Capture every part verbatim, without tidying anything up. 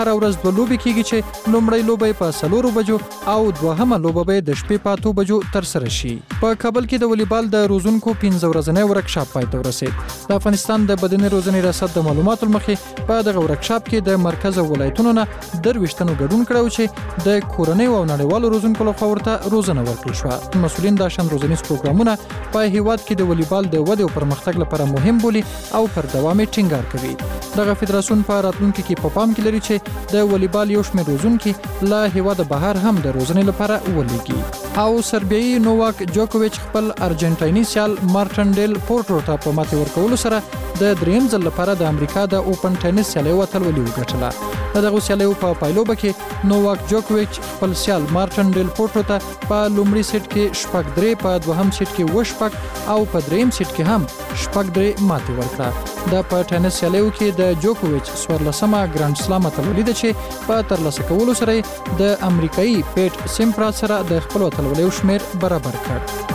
هر ورځ دوه لوبې کیږي چې لومړی لوبه په څلورو بجو او دوهمه لوبه به د شپې په اتو بجو ترسره شي. په کابل کې د والیبال د روزونکو پنځه ورځنی ورکشاپ پای ته ورسید. د افغانستان د بدني روزنې ریاست د معلوماتو مخې په دغه ورکشاپ کې د مرکز او ولایتونو نه درویشتنو ګډون کړو چې د کورنۍ او نړیوالو روزونکو لخوا ورته روزنه ورکړل شوه. مسؤلین د شان روزنیز پروګرامونه په هیواد کې د والیبال د ودې او پرمختګ لپاره مهم بولي او پر دوام یې ټینګار کوي. دغه فدراسیون په راتلونکي کې په پام کې لري چې د والیبال یو شمېر روزونکي له هیواد بهر هم د روزنې لپاره ولېږي. او سربیایي نوواک جوکوویچ خپل ارجنټایني سیال مارټن ډیل پورټرو ته په ماتې ورکولو سره د دریم ځل لپاره د امریکا د اوپن ټینس سیالیو اتلولي وګټله. د دغه سیالیو په پایلوبه کې نوواک جوکوویچ خپل سیال مارټن ډیل پورټرو ته په لومړي سیټ کې شپږ درې، په دوهم سیټ کې اووه شپږ او په دریم سیټ کې هم شپږ درې ماتې ورکړه. د په ټینس سیالیو کې د جوکوویچ څوارلسمه ګرانډ سلام اتلولي ده چې په ترلاسه کولو سره د امریکایي پیټ سیمپراس سره د خپل اتلولیو شمیر برابر کړ.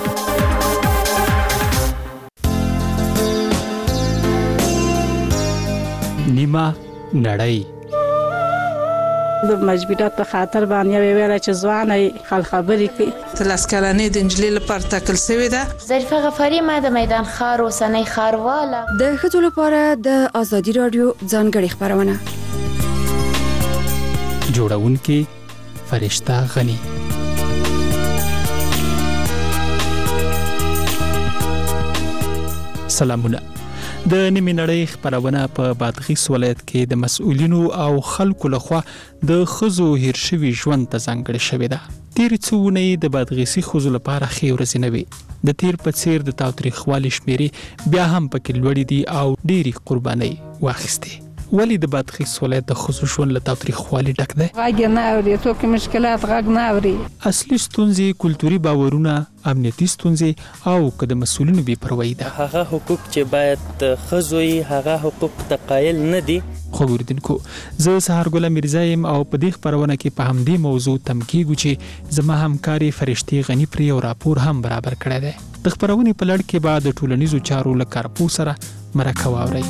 نیمه نړۍ د مجبورات په خاطر باندې ویل چې ځواني خل خبرې کوي. تلاس کلنې د انجلۍ لپاره ټاکل شوې ده. ظریفه غفاری ما د میدان ښار اوسنۍ ښارواله. د ښځو لپاره د ازادي رادیو ځانګړې خپرونه جوړونکې فرشته غنی. سلامونه. د نیمه نړۍ خبرونه په بادغیس ولایت کې د مسؤلینو او خلکو لخوا د خزو هیر شوی ژوند ته ځانګړې شوې ده. تیر څو ونې د بادغیسي خزو لپاره ښې ورځې نه وي. د تیر په څیر د تاوتریخوالي شمیرې بیا هم پکې لوړې دي او ډېرې قربانۍ واخیستې. ولی د بادغیس ولایت د خصوص ژوند له تاوتریخوالي ډک دی؟ غږ نه اوري، څوک مشکلات غږ نه اوري. اصلي ستونزې کلتوري باورونه، امنیتي ستونزې او که د مسؤلینو بې پروایي ده. هغه حقوق چې باید د ښځو یې هغه حقوق ته قایل نه دي. خو اوریدونکو، زه سهارګله میرزا یم او په دې خپرونه کې په همدې موضوع تم کیږو چې زما همکاري فرشتې غنی پرې یو راپور هم برابر کړی دی. د خپرونې په لړ کې به د ټولنیزو چارو له کارپو سره مرکه واورئ.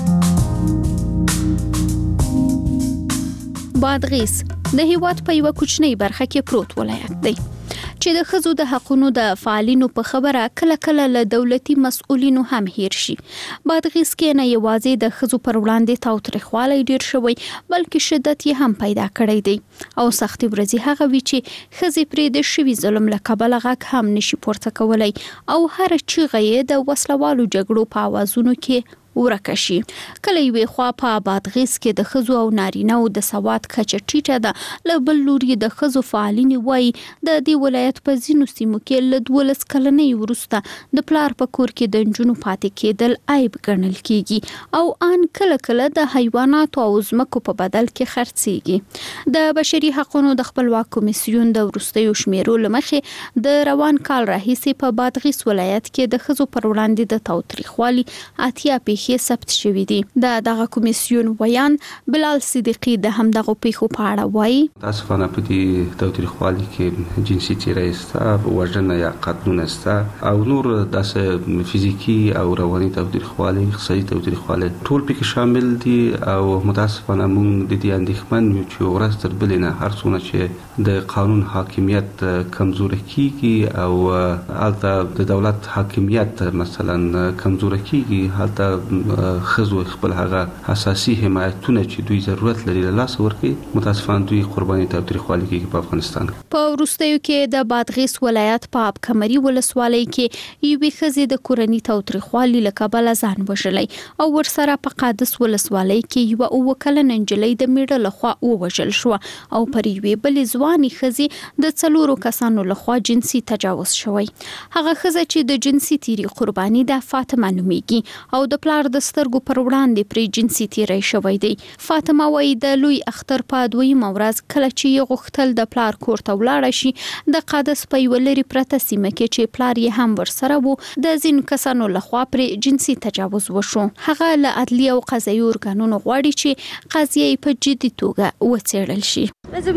بادغیس د هیواد په یو کوچنی برخه کې پروت ولایت دی چې د ښځو د حقونو د فعالینو په خبره کله کله له دولتي مسؤلینو هم هیر شي. بادغیس کې نه یوازې د ښځو پر وړاندې تاوتریخوالی ډیر شوی، بلکې شدت یې هم پیدا کړی دی او سختي ورځې هغه وی چې ښځې پرې د شوي ظلم له کبله غږ هم نشي پورته کولی او هر چیغه یې د وسلوالو جګړو په اوازونو کې ورکشي. کله یوې خوا په بادغیس کې د ښځو او نارینه‌و د سواد کچه ټیټه ده، له بل لوري د ښځو فعالینې وایي د دې ولایت په ځینو سیمو کې له دولس کلنۍ وروسته د پلار په کور کې د نجونو پاتې کېدل عیب ګڼل کیږي او ان کله کله د حیواناتو او ځمکو په بدل کې خرڅېږي. د بشري حقوقو د خپلواک کمیسیون د وروستیو شمیرو له مخې د روان کال راهیسې په بادغیس ولایت کې د ښځو پر وړاندې د تاوتریخوالي اتیا پیښې ثبت شوي دي. د دغه کمیسیون ویان بلال صدیقی د همدغه پیښو په اړه وایي. متاسفانه په دې تاوتریخوالي کې جنسي تیری شته، وژنه یا قتلونه شته او نور داسې فزیکی او رواني تاوتریخوالي، اقتصادي تاوتریخوالي ټول پکې شامل دي او متاسفانه موږ د دې اندېښمن یو چې ورځ تر بلې نه هر څومره چې د قانون حاکمیت کمزوری کیږي او هلته د دولت حاکمیت مثلا کمزوری کیږي، هلته خزو خپل هغه اساسي حمایتونه چې دوی ضرورت لري له لاس ورکړي، متاسفانه دوی قرباني تاوتریخوالي کیږي په افغانستان. په وروستیو کې د بادغیس ولایت په اب کمري ولسوالۍ کې یوې ښځې د کورني تاوتریخوالي له کبله ځان وژلی او ورسره په قادس ولسوالۍ کې یوه اووه کلنه نجلۍ د میړه لخوا ووژل شوه او پر یوې بلې ځوانې ښځې د څلورو کسانو لخوا جنسي تجاوز شوی. هغه ښځه چې د جنسي تیري قرباني ده فاطمه نومیږي او د پلار د سترګو پر وړاندې پرې جنسي تیری شوی دی. فاطمه وایي د لوی اختر په دویمه ورځ کله چې یې غوښتل د پلار کور ته ولاړه شي، د قادس په یوه لرې پرته سیمه کې چې پلار یې هم ورسره و د ځینو کسانو لخوا پرې جنسي تجاوز وشو. هغه له عدلي او قضایي ارګانونو غواړي چې قضیه یې په جدي توګه وڅېړل شي.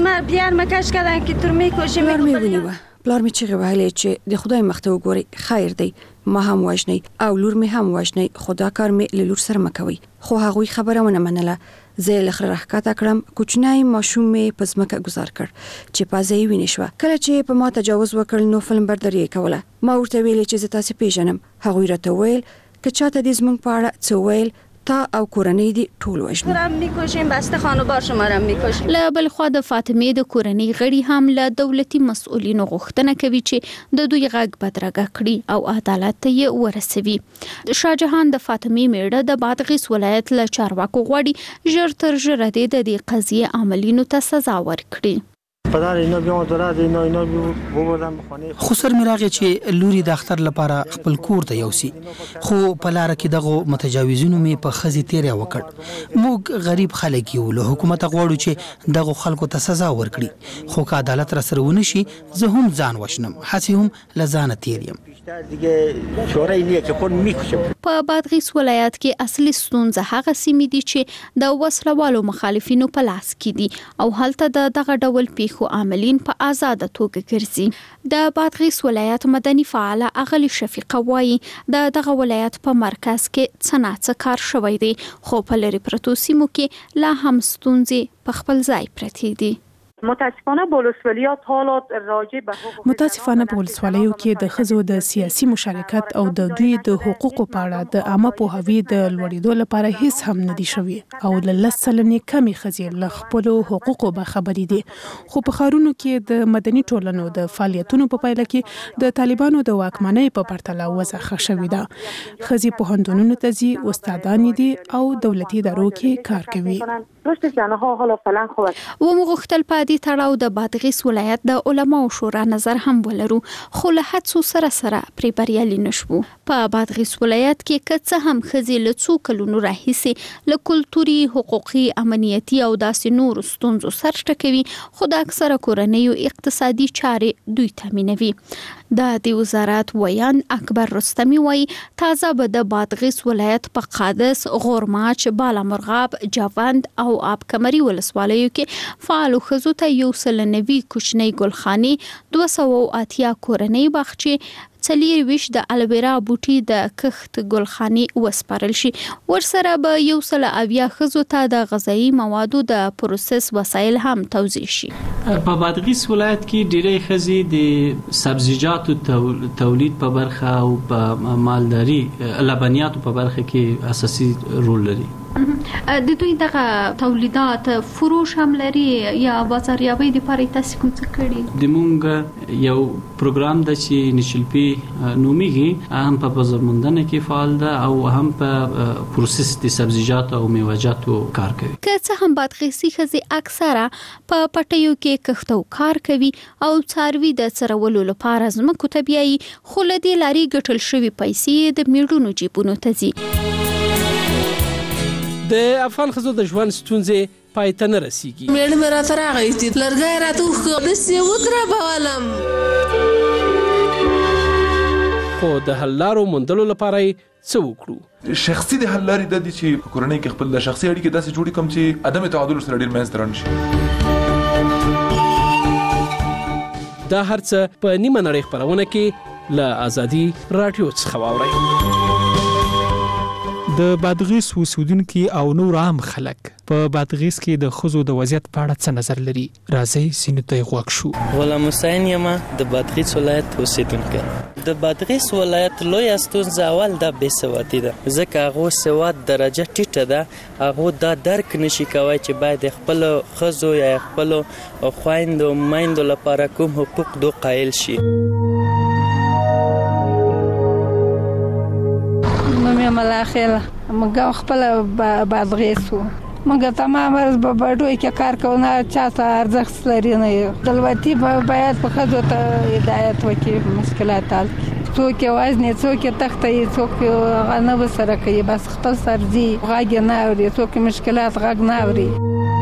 پلار مې ونیوه، پلار مې چیغې وهلې چې د خدای مخ ته وګورئ، خیر دی، ما هم وژنئ او لور مې هم وژنئ، خو دا کار مې له لور سره مه کوئ. خو هغوی خبره ونه منله. زه لخر راحکاته کړم کوچنی ماشوم می پزماکه گزار کړ چې پازې وینې شو کله چې په ما تجاوز وکړ نو فلم برداري کوله ما ورته ویل چې زه تاسو پیژنم هغه راته ویل که چاته دې زمونږ په اړه څه ویل تا او کورنۍ دی ټول وژني را میکشیم بسته خانوار شما را میکشیم. له بل خوا د فاطمه د کورنۍ غړي هم له دولتي مسؤلینو غوښتنه کوي چې د دوی غږ بدرګه کړي او عدالت ته یې ورسوي. شاهجهان د فاطمه میړه د بادغیس ولایت له چارواکو غواړي ژر تر ژره د دې قضیه عملینو ته سزا ورکړي. خو سر میراغه چې لوري د اختر لپاره خپل کور ته یوسي خو په لار کې دغه متجاوزینو می په خزي تیریا وکړ. موږ غریب خلک یو له حکومت غواړو چې دغه خلکو ته سزا ورکړي خو که عدالت را سره ونه شي زه هم ځان وشنم هڅه هم لزانه تیریم. په بادغیس ولایت کې اصلي ستونزه هغه سیمې دي چې د وسلوالو مخالفینو په لاس کې دي او هلته د دغه ډول پیښو عاملین په آزاد توګه ګرځي. د بادغیس ولایت مدني فعال اغلی شفیقه وایي د دغه ولایت په مرکز کې څنګه کار شوی دی خو په لری پرتو سیمو کې لا هم ستونزې په خپل ځای پرتې دي. متاسفانه بولسوالیات حالات راجع به حقوق متاسفانه په ولسوالیو کې د ښځو د سیاسي مشارکت او د دوی د حقوقو په اړه د عامه پوهاوي د لوړېدو لپاره هیڅ هم نه دي شوي او له لس سلنې کمې ښځې له خپلو حقوقو باخبرې دي. خو په ښارونو کې د مدني ټولنو د فعالیتونو په پایله کې د طالبانو د واکمنۍ په پرتله وضع ښه شوې ده. ښځې پوهنتونونو ته ځي، استادانې دي او دولتي ادارو کې کار کوي. و مغختل پادي تړاو د بادغیس ولایت د علماو شورا نظر هم ولرو خو له هڅو سره سره پرې بریالي نشو. په بادغیس ولایت کې کڅه هم خزي له څو کلونو راهیسې له کلتوري، حقوقي، امنیتي او داسې نور ستونزو سر ټکوي خو د اکثره کورنیو اقتصادي چارې دوی تامینوي. د دې وزارت ویان اکبر رستمی وایي تازه به د بادغیس ولایت په قادس، غورماچ، بالامرغاب، جاوند او آب کمري ولسوالیو کې فعالو ښځو ته یو سل نوي کوچنۍ ګلخانې، دوه سوه اتیا کورنۍ باغچې، څلور ویشت د الویرا بوټي د کښت ګلخانې وسپارل شي. ورسره به یو سل اویا ښځو ته د غذایي موادو د پروسس وسایل هم توزیع شي. په بادغیس ولایت کې ډېرې ښځې د سبزیجاتو تولید په برخه او په مالداري لبنیاتو په برخه کې اساسي رول لري. د دوی دغه تولیدات فروش هم لري یا بازاریابۍ لپاره تاسو کوم څه کړی؟ د مونږ یو پروګرام د چې نشلپی نومیږي هم په بازارموندنه کې فعال ده او هم په پروسس د سبزیجاتو او میوه‌جاتو کار کوي. که څه هم بادغیسي ښځې اکثره په پټیو کې کښتو کار کوي او څاروي د څرولو لپاره ځمکو ته بیایي خو له دې لارې ګټل شوي پیسې د میړونو جیبونو ته ځي. د افغان ښځو د ژوند ستونزې پای ته نه رسیږي. میړه مې راته راغی چې لرګی راته وښکه داسې ودربولم خو د حل لارو موندلو لپاره یې څه وکړو؟ شخصي د حل لارې دا دي چې په کورنۍ کې خپل د شخصي اړیکې داسې جوړې کړم چې عدم تعادل سره ډېر منځته رانه شي. دا هر څه په نیمه نړۍ خپرونه کې له ازادي راډیو څخه واورئ. د بادغیس اوسیدونکي او نور عام خلک په بادغیس کې د ښځو د وضعیت په اړه څه نظر لري؟ راځئ سینو ته یې غوږ شو. غلام حسین یم د بادغیس ولایت اوسیدونکی. د بادغیس ولایت لویه ستونزه اول د بېسوادي ده، ځکه هغو سواد درجه ټیټه ده. هغو دا درک نشي کوی چې باید خپلو ښځو یا خپلو خویندو میندو لپاره کوم حقوق دو قایل شي. ملاخله موږ خپل بادغیس وو، موږ تمام ورځ په بډوی کې کار کوو، نه چاته ارزښت لري نه. دولتي باید په ښځو ته هدایت وکړي، مشکلات حل کړي. څوک یې وزنې، څوک یې تخته، څوک هغه نه ورسره کوي، بس خپل سر ځي غږ یې نه اوري، څوک مشکلات غږ نه اوري.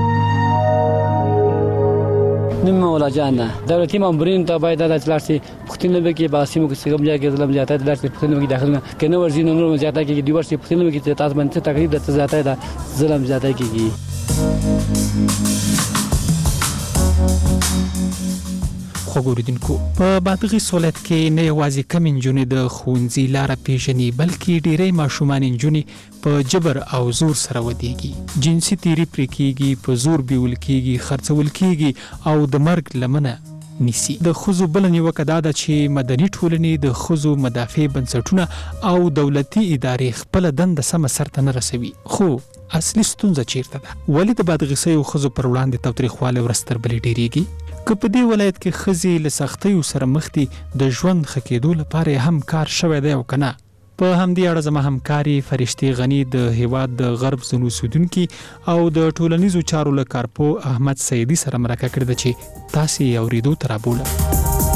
نیم مولا جان دولتي مامورین ته باید د تلاشي پښتنو به کې باسمو کې څنګه بیا کې ظلم زیاته د لاسي پښتنو کې داخله کنه ورزي نور زیاته کې دی ورسي پښتنو کې ته تاسو باندې تقریبا د زیاته د ظلم زیاته کې. خوګوریدونکو په بادغیس ولایت کې نه یوازې کم انجونې د ښوونځي لاره پیژني بلکې ډېری ماشومان انجونې په جبر او زور سره ودیږي جنسي تیری پرې کیږي په زور بیول کیږي خرڅول کیږي او د مرګ لمنه نیسی د خزو بل نیوکه دا ده چې مدني ټولنې د خزو مدافع بنسټونه او دولتي ادارې خپل دند سم سرته نه رسوي خو اصلي ستونزه چیرته ده ولې د بادغیسي او خزو پر وړاندې تاوتریخوالی ورستر بلې ډیریږي که په دې ولایت کې خزي له سختیو سره مخ دي د ژوند ښه کېدو لپاره هم کار شوی دی او کنه په همدې اړه زما همکاري فرشتي غني د هیواد د غرب زنو سودونکي او د ټولنیزو چارو له کارپو احمد سیدی سره مرکه کړې ده چې تاسو یې اورېدو ته رابوله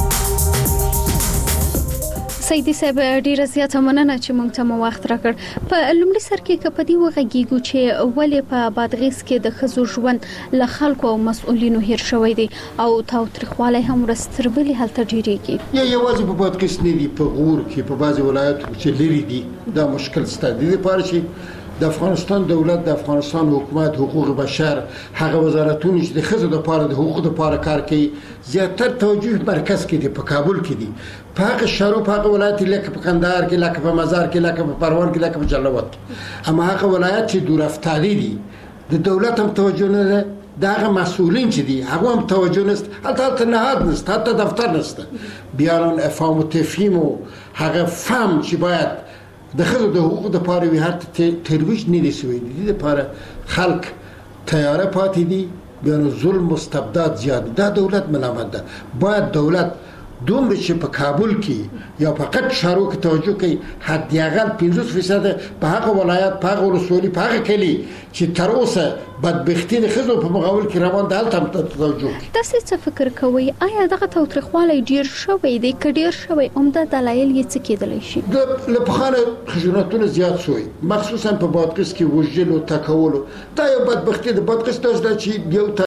سیدی صاحب ډیره زیاته مننه چې موږ ته مو وخت راکړ په لومړي سر کې که په دې وغږیږو چې ولې په بادغیس کې د ښځو ژوند له خلکو او مسؤلینو هیر شوی دی او تاوتریخوالی هم ورستربلي هلته ډیریږي یا یوازې په بادغیس نه دي په غور کې په بعضې ولایتو چې لرې دي دا مشکل شته د دې لپاره چې د افغانستان دولت د افغانستان حکومت حقوق بشر هغه وزارتونه چې د ښځو لپاره د حقوقو لپاره کار کوي زیاتر توجه مرکز کې دي په کابل کې دي په هغه شهرو په هغه ولایت لکه په کندهار کې لکه په مزار کې لکه په پروان کې لکه په جلال آباد کې اما هغه ولایت چې دور افتادي دي د دولت هم توجه نه ده د هغه مسؤلین چې دي هغه هم توجه نشته حتی حتی نهاد نشته حتی دفتر نشته بیان افهام و تفهیم و هغه فهم چې باید د ښځو د حقوقو لپاره وي هر ترویج نه دي شوی دي د لپاره خلک تیاره پاتې دي بیا نو ظلم مستبدات زیات دا دولت ملامت ده باید دولت دومره چې په کابل کې یا په قط شهرو کې توجه کوي حداقل پنځوس فیصد په هغه ولایت په هغه ولسوالي په هغه کلي چې تر اوسه بدبختي د ښځو په مقابل کې روان ده هلته هم توجه کوي تاسو څه فکر کوئ آیا دغه تاوتریخوالی ډیر شوی دی که ډیر شوی عمده دلایل یې څه کیدلی شي له پخوانه خشونتونه زیات شوي مخصوصا په بادغیس کې وژلو تکولو دا یو بدبختي د بادغیس داسې ده چې یو